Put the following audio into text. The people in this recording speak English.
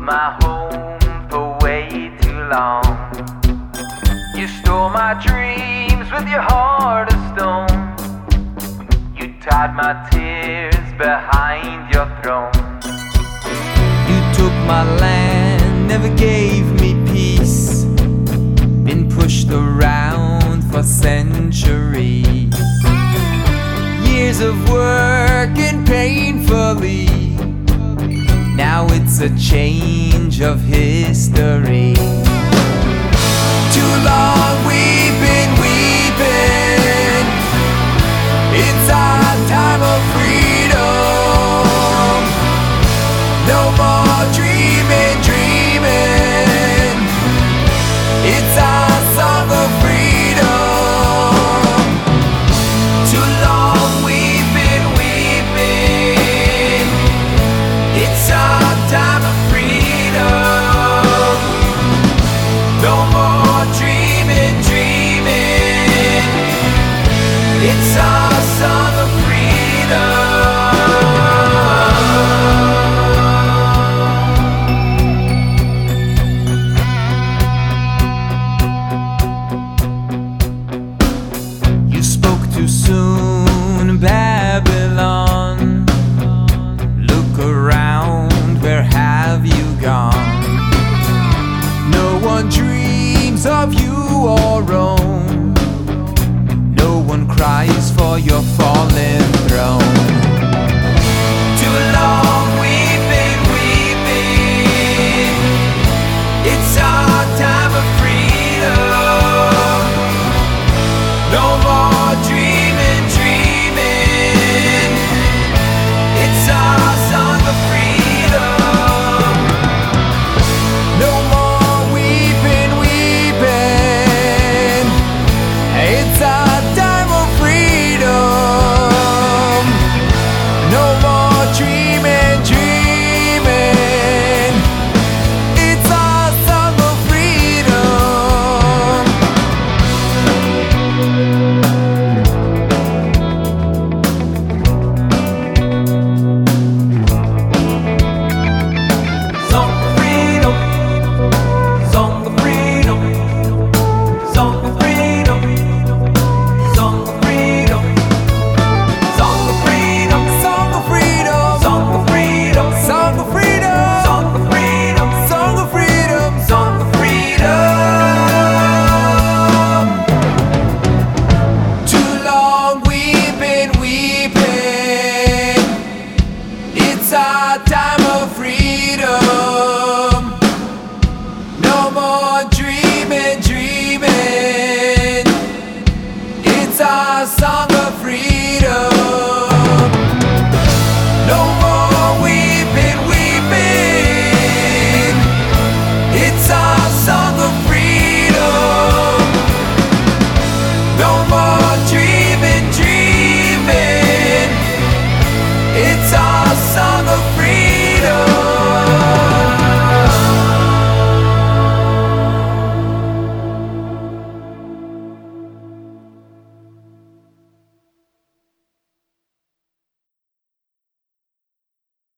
my home for way too long. You stole my dreams with your heart of stone. You tied my tears behind your throne. You took my land, never gave me peace. Been pushed around for centuries. Years of working painfully. Now it's a change of history. Too long we've been weeping. It's our time